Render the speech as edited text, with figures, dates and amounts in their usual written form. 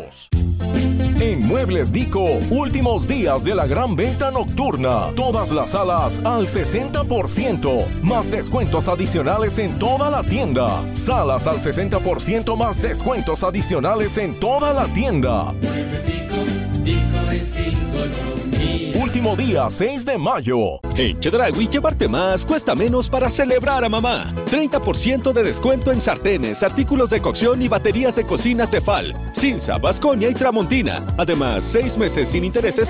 pesos. En Muebles Dico, últimos días de la gran venta nocturna. Todas las salas al 60%, más descuentos adicionales en toda la tienda. Salas al 60% más descuentos adicionales en toda la tienda. Muebles Dico, Dico es economía. Último día, 6 de mayo. En Chedraui, llevarte más cuesta menos para celebrar a mamá. 30% de descuento en sartenes, artículos de cocción y baterías de cocina Tefal, Cinza, Vasconia y Tramontina. Además, 6 meses sin intereses